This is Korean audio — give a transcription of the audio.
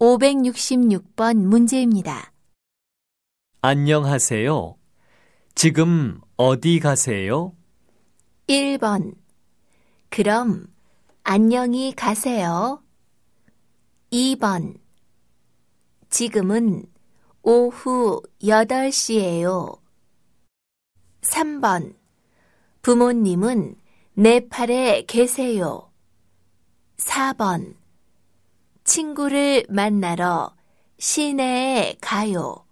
566번 문제입니다. 안녕하세요. 지금 어디 가세요? 1번. 그럼 안녕히 가세요. 2번. 지금은 오후 8시예요. 3번. 부모님은 네팔에 계세요. 4번. 친구를 만나러 시내에 가요.